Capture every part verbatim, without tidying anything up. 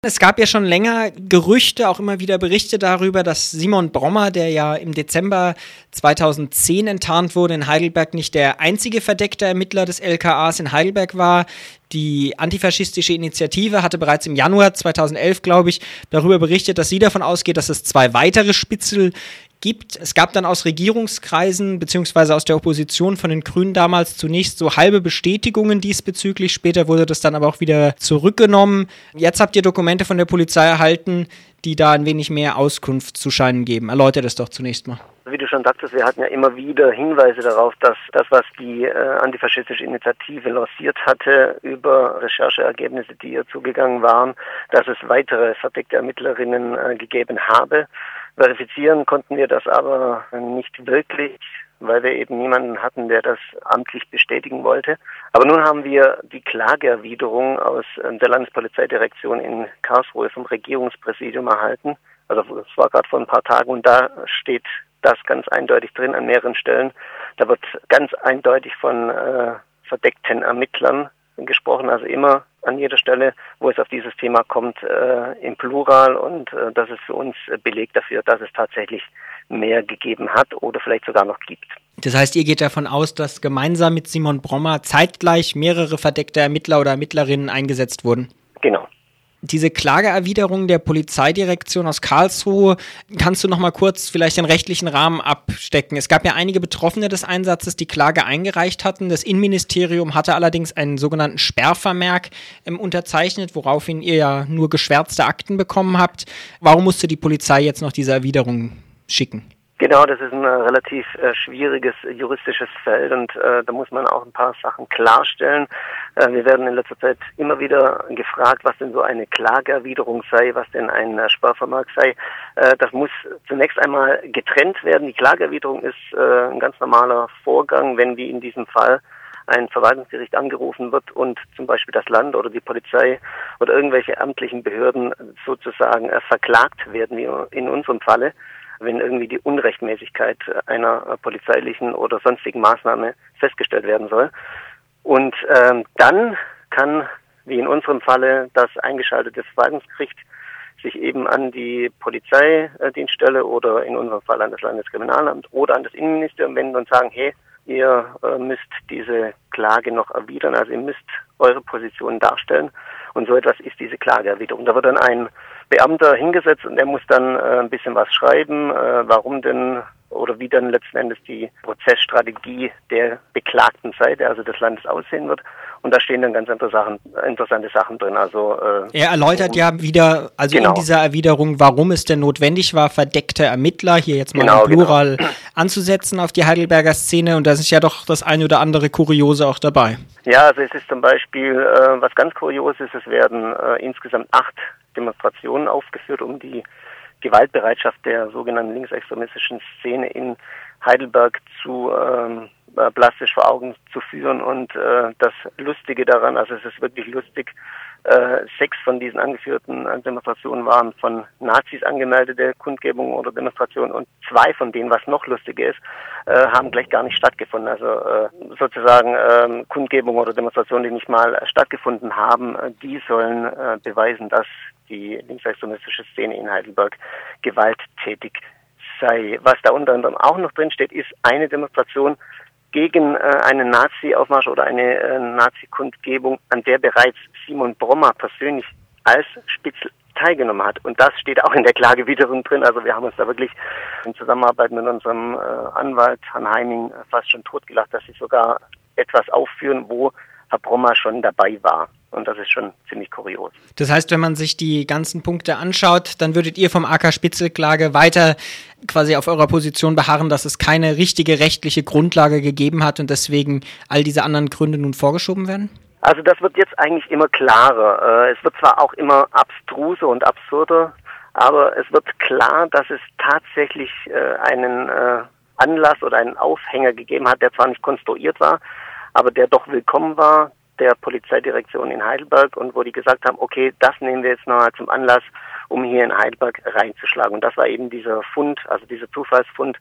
Es gab ja schon länger Gerüchte, auch immer wieder Berichte darüber, dass Simon Brommer, der ja im Dezember zweitausendzehn enttarnt wurde, in Heidelberg nicht der einzige verdeckte Ermittler des L K As in Heidelberg war. Die antifaschistische Initiative hatte bereits im Januar zweitausendelf, glaube ich, darüber berichtet, dass sie davon ausgeht, dass es zwei weitere Spitzel gibt. Es gab dann aus Regierungskreisen beziehungsweise aus der Opposition von den Grünen damals zunächst so halbe Bestätigungen diesbezüglich. Später wurde das dann aber auch wieder zurückgenommen. Jetzt habt ihr Dokumente von der Polizei erhalten, die da ein wenig mehr Auskunft zu scheinen geben. Erläutert es doch zunächst mal. Wie du schon sagtest, wir hatten ja immer wieder Hinweise darauf, dass das, was die äh, antifaschistische Initiative lanciert hatte, über Rechercheergebnisse, die ihr zugegangen waren, dass es weitere verdeckte Ermittlerinnen äh, gegeben habe. Verifizieren konnten wir das aber nicht wirklich, weil wir eben niemanden hatten, der das amtlich bestätigen wollte. Aber nun haben wir die Klageerwiderung aus äh, der Landespolizeidirektion in Karlsruhe vom Regierungspräsidium erhalten. Also es war gerade vor ein paar Tagen und da steht das ganz eindeutig drin an mehreren Stellen. Da wird ganz eindeutig von äh, verdeckten Ermittlern gesprochen, also immer an jeder Stelle, wo es auf dieses Thema kommt, äh, im Plural, und äh, das ist für uns äh, Beleg dafür, dass es tatsächlich mehr gegeben hat oder vielleicht sogar noch gibt. Das heißt, ihr geht davon aus, dass gemeinsam mit Simon Brommer zeitgleich mehrere verdeckte Ermittler oder Ermittlerinnen eingesetzt wurden? Genau. Diese Klageerwiderung der Polizeidirektion aus Karlsruhe, kannst du noch mal kurz vielleicht den rechtlichen Rahmen abstecken? Es gab ja einige Betroffene des Einsatzes, die Klage eingereicht hatten. Das Innenministerium hatte allerdings einen sogenannten Sperrvermerk ähm, unterzeichnet, woraufhin ihr ja nur geschwärzte Akten bekommen habt. Warum musste die Polizei jetzt noch diese Erwiderung schicken? Genau, das ist ein äh, relativ äh, schwieriges äh, juristisches Feld und äh, da muss man auch ein paar Sachen klarstellen. Äh, wir werden in letzter Zeit immer wieder gefragt, was denn so eine Klageerwiderung sei, was denn ein äh, Sperrvermerk sei. Äh, das muss zunächst einmal getrennt werden. Die Klageerwiderung ist äh, ein ganz normaler Vorgang, wenn wie in diesem Fall ein Verwaltungsgericht angerufen wird und zum Beispiel das Land oder die Polizei oder irgendwelche amtlichen Behörden sozusagen äh, verklagt werden, wie in unserem Falle, wenn irgendwie die Unrechtmäßigkeit einer polizeilichen oder sonstigen Maßnahme festgestellt werden soll. Und ähm, dann kann, wie in unserem Falle, das eingeschaltete Verwaltungsgericht sich eben an die Polizeidienststelle oder in unserem Fall an das Landeskriminalamt oder an das Innenministerium wenden und sagen, hey, ihr äh, müsst diese Klage noch erwidern, also ihr müsst eure Position darstellen. Und so etwas ist diese Klageerwiderung. Da wird dann ein Beamter hingesetzt und der muss dann äh, ein bisschen was schreiben, äh, warum denn oder wie dann letzten Endes die Prozessstrategie der beklagten Seite, also des Landes, aussehen wird. Und da stehen dann ganz andere Sachen, interessante Sachen drin. Also äh, er erläutert um, ja wieder, also genau. in dieser Erwiderung, warum es denn notwendig war, verdeckte Ermittler, hier jetzt mal genau, im Plural, genau. anzusetzen auf die Heidelberger Szene. Und da ist ja doch das ein oder andere Kuriose auch dabei. Ja, also es ist zum Beispiel, äh, was ganz kurios ist, es werden äh, insgesamt acht Demonstrationen aufgeführt, um die Gewaltbereitschaft der sogenannten linksextremistischen Szene in Heidelberg zu ähm, äh, plastisch vor Augen zu führen. Und äh, das Lustige daran, also es ist wirklich lustig, äh, sechs von diesen angeführten äh, Demonstrationen waren von Nazis angemeldete Kundgebungen oder Demonstrationen und zwei von denen, was noch lustiger ist, äh, haben gleich gar nicht stattgefunden. Also äh, sozusagen äh, Kundgebungen oder Demonstrationen, die nicht mal äh, stattgefunden haben, äh, die sollen äh, beweisen, dass die linksextremistische Szene in Heidelberg gewalttätig sei. Was da unter anderem auch noch drin steht, ist eine Demonstration gegen äh, einen Nazi-Aufmarsch oder eine äh, Nazi-Kundgebung, an der bereits Simon Brommer persönlich als Spitzel teilgenommen hat. Und das steht auch in der Klage wiederum drin. Also wir haben uns da wirklich in Zusammenarbeit mit unserem äh, Anwalt Herrn Heiming fast schon totgelacht, dass sie sogar etwas aufführen, wo Herr Brommer schon dabei war. Und das ist schon ziemlich kurios. Das heißt, wenn man sich die ganzen Punkte anschaut, dann würdet ihr vom A K Spitzel-Klage weiter quasi auf eurer Position beharren, dass es keine richtige rechtliche Grundlage gegeben hat und deswegen all diese anderen Gründe nun vorgeschoben werden? Also das wird jetzt eigentlich immer klarer. Es wird zwar auch immer abstruser und absurder, aber es wird klar, dass es tatsächlich einen Anlass oder einen Aufhänger gegeben hat, der zwar nicht konstruiert war, aber der doch willkommen war, der Polizeidirektion in Heidelberg, und wo die gesagt haben, okay, das nehmen wir jetzt noch zum Anlass, um hier in Heidelberg reinzuschlagen. Und das war eben dieser Fund, also dieser Zufallsfund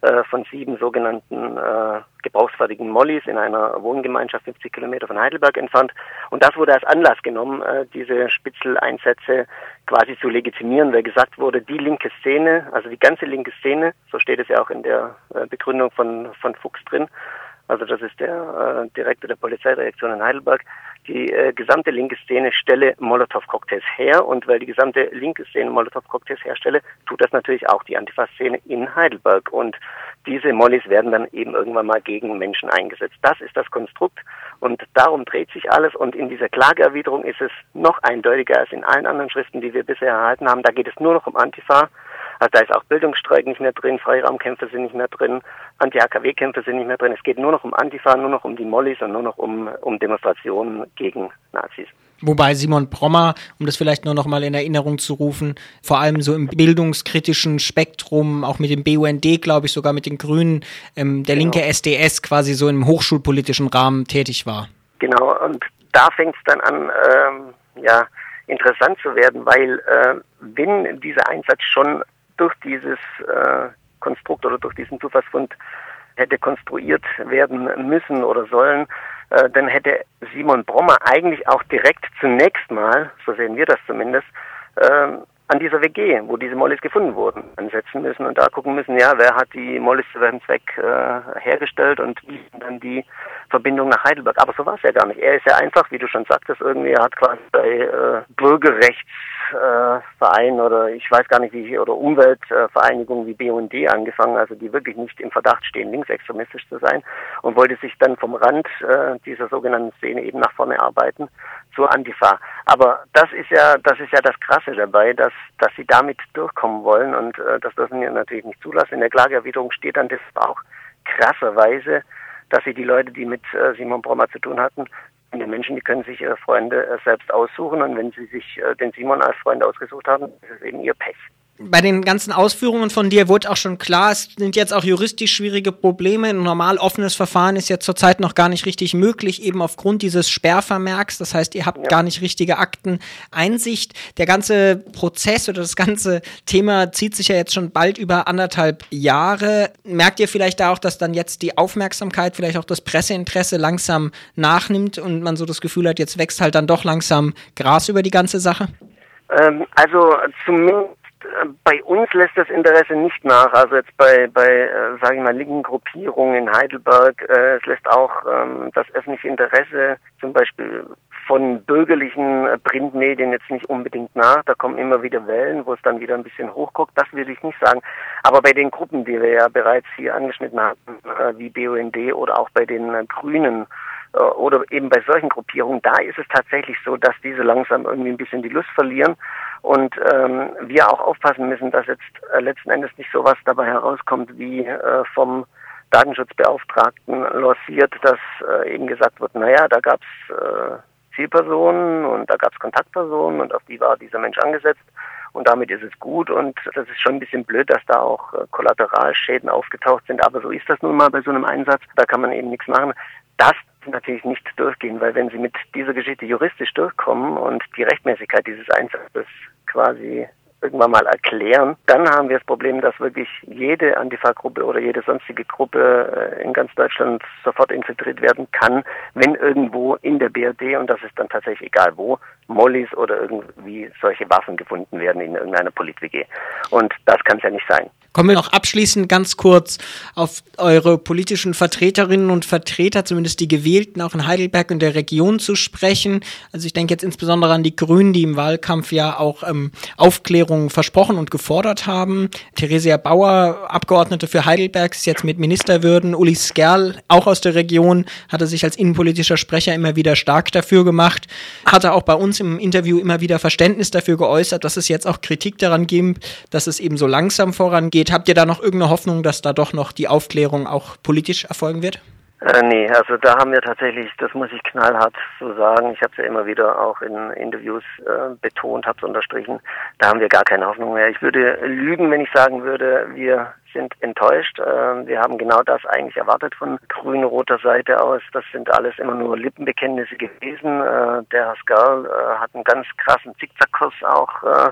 äh, von sieben sogenannten äh, gebrauchsfertigen Mollys in einer Wohngemeinschaft fünfzig Kilometer von Heidelberg entfernt. Und das wurde als Anlass genommen, äh, diese Spitzeleinsätze quasi zu legitimieren, weil gesagt wurde, die linke Szene, also die ganze linke Szene, so steht es ja auch in der äh, Begründung von, von Fuchs drin, also das ist der äh, Direktor der Polizeireaktion in Heidelberg, die äh, gesamte linke Szene stelle Molotow-Cocktails her, und weil die gesamte linke Szene Molotow-Cocktails herstelle, tut das natürlich auch die Antifa-Szene in Heidelberg, und diese Mollys werden dann eben irgendwann mal gegen Menschen eingesetzt. Das ist das Konstrukt, und darum dreht sich alles, und in dieser Klageerwiderung ist es noch eindeutiger als in allen anderen Schriften, die wir bisher erhalten haben. Da geht es nur noch um Antifa. Also da ist auch Bildungsstreik nicht mehr drin, Freiraumkämpfe sind nicht mehr drin, Anti-A K W-Kämpfe sind nicht mehr drin. Es geht nur noch um Antifa, nur noch um die Mollys und nur noch um, um Demonstrationen gegen Nazis. Wobei Simon Brommer, um das vielleicht nur noch mal in Erinnerung zu rufen, vor allem so im bildungskritischen Spektrum, auch mit dem B U N D, glaube ich, sogar mit den Grünen, ähm, der genau. linke S D S quasi so im hochschulpolitischen Rahmen tätig war. Genau, und da fängt es dann an, ähm, ja, interessant zu werden, weil äh, wenn dieser Einsatz schon durch dieses äh, Konstrukt oder durch diesen Zufallsfund hätte konstruiert werden müssen oder sollen, äh, dann hätte Simon Brommer eigentlich auch direkt zunächst mal, so sehen wir das zumindest, äh, an dieser W G, wo diese Mollys gefunden wurden, ansetzen müssen und da gucken müssen, ja, wer hat die Mollys zu welchem Zweck äh, hergestellt und wie ist dann die Verbindung nach Heidelberg. Aber so war es ja gar nicht. Er ist ja einfach, wie du schon sagtest, irgendwie, er hat quasi bei äh, Bürgerrechtsvereinen äh, oder ich weiß gar nicht wie, oder Umweltvereinigungen wie B U N D angefangen, also die wirklich nicht im Verdacht stehen, linksextremistisch zu sein, und wollte sich dann vom Rand äh, dieser sogenannten Szene eben nach vorne arbeiten zur Antifa. Aber das ist ja, das ist ja das Krasse dabei, dass, dass sie damit durchkommen wollen, und äh, das dürfen wir natürlich nicht zulassen. In der Klageerwiderung steht dann das auch krasserweise, dass sie die Leute, die mit äh, Simon Brommer zu tun hatten, die Menschen, die können sich ihre Freunde äh, selbst aussuchen, und wenn sie sich äh, den Simon als Freund ausgesucht haben, ist es eben ihr Pech. Bei den ganzen Ausführungen von dir wurde auch schon klar, es sind jetzt auch juristisch schwierige Probleme. Ein normal offenes Verfahren ist jetzt zurzeit noch gar nicht richtig möglich, eben aufgrund dieses Sperrvermerks. Das heißt, ihr habt ja gar nicht richtige Akteneinsicht. Der ganze Prozess oder das ganze Thema zieht sich ja jetzt schon bald über anderthalb Jahre. Merkt ihr vielleicht da auch, dass dann jetzt die Aufmerksamkeit, vielleicht auch das Presseinteresse langsam nachnimmt und man so das Gefühl hat, jetzt wächst halt dann doch langsam Gras über die ganze Sache? Ähm, also zumindest bei uns lässt das Interesse nicht nach, also jetzt bei, bei äh, sage ich mal, linken Gruppierungen in Heidelberg, äh, es lässt auch ähm, das öffentliche Interesse zum Beispiel von bürgerlichen äh, Printmedien jetzt nicht unbedingt nach, da kommen immer wieder Wellen, wo es dann wieder ein bisschen hochguckt, das will ich nicht sagen, aber bei den Gruppen, die wir ja bereits hier angeschnitten hatten, äh, wie B U N D oder auch bei den äh, Grünen, oder eben bei solchen Gruppierungen, da ist es tatsächlich so, dass diese langsam irgendwie ein bisschen die Lust verlieren und ähm, wir auch aufpassen müssen, dass jetzt äh, letzten Endes nicht sowas dabei herauskommt, wie äh, vom Datenschutzbeauftragten lanciert, dass äh, eben gesagt wird, naja, da gab es äh, Zielpersonen und da gab es Kontaktpersonen und auf die war dieser Mensch angesetzt und damit ist es gut, und das ist schon ein bisschen blöd, dass da auch äh, Kollateralschäden aufgetaucht sind, aber so ist das nun mal bei so einem Einsatz, da kann man eben nichts machen. Das natürlich nicht durchgehen, weil wenn sie mit dieser Geschichte juristisch durchkommen und die Rechtmäßigkeit dieses Einsatzes quasi irgendwann mal erklären, dann haben wir das Problem, dass wirklich jede Antifa-Gruppe oder jede sonstige Gruppe in ganz Deutschland sofort infiltriert werden kann, wenn irgendwo in der B R D, und das ist dann tatsächlich egal wo, Mollys oder irgendwie solche Waffen gefunden werden in irgendeiner Polit-W G. Und das kann es ja nicht sein. Kommen wir noch abschließend ganz kurz auf eure politischen Vertreterinnen und Vertreter, zumindest die Gewählten, auch in Heidelberg und der Region zu sprechen. Also ich denke jetzt insbesondere an die Grünen, die im Wahlkampf ja auch ähm, Aufklärung versprochen und gefordert haben. Theresia Bauer, Abgeordnete für Heidelberg, ist jetzt mit Ministerwürden. Uli Skerl, auch aus der Region, hatte sich als innenpolitischer Sprecher immer wieder stark dafür gemacht. Hatte auch bei uns im Interview immer wieder Verständnis dafür geäußert, dass es jetzt auch Kritik daran gibt, dass es eben so langsam vorangeht. Habt ihr da noch irgendeine Hoffnung, dass da doch noch die Aufklärung auch politisch erfolgen wird? Äh, nee, also da haben wir tatsächlich, das muss ich knallhart so sagen, ich habe es ja immer wieder auch in Interviews äh, betont, habe es unterstrichen, da haben wir gar keine Hoffnung mehr. Ich würde lügen, wenn ich sagen würde, wir sind enttäuscht. Äh, wir haben genau das eigentlich erwartet von grün-roter Seite aus. Das sind alles immer nur Lippenbekenntnisse gewesen. Äh, der Herr Skerl äh, hat einen ganz krassen Zickzackkurs auch äh,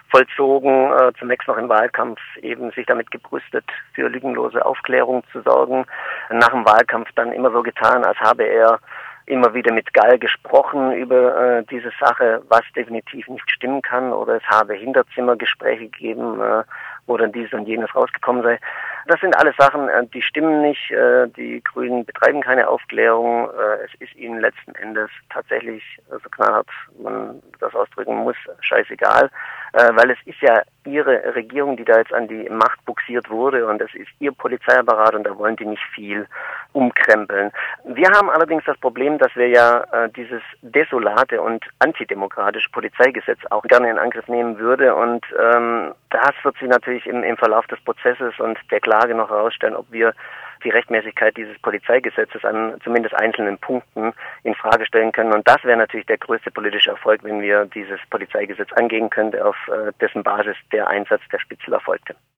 vollzogen, äh, zunächst noch im Wahlkampf eben sich damit gebrüstet, für lügenlose Aufklärung zu sorgen. Nach dem Wahlkampf dann immer so getan, als habe er immer wieder mit Gall gesprochen über äh, diese Sache, was definitiv nicht stimmen kann, oder es habe Hinterzimmergespräche gegeben, äh, wo dann dieses und jenes rausgekommen sei. Das sind alles Sachen, äh, die stimmen nicht. Äh, die Grünen betreiben keine Aufklärung. Äh, es ist ihnen letzten Endes tatsächlich, so also knallhart man das ausdrücken muss, scheißegal, äh, weil es ist ja ihre Regierung, die da jetzt an die Macht buxiert wurde, und es ist ihr Polizeiapparat, und da wollen die nicht viel umkrempeln. Wir haben allerdings das Problem, dass wir ja äh, dieses desolate und antidemokratische Polizeigesetz auch gerne in Angriff nehmen würde, und ähm, das wird sich natürlich im, im Verlauf des Prozesses und der Klage noch herausstellen, ob wir die Rechtmäßigkeit dieses Polizeigesetzes an zumindest einzelnen Punkten in Frage stellen können. Und das wäre natürlich der größte politische Erfolg, wenn wir dieses Polizeigesetz angehen könnten, auf äh, dessen Basis der Einsatz der Spitzel erfolgte.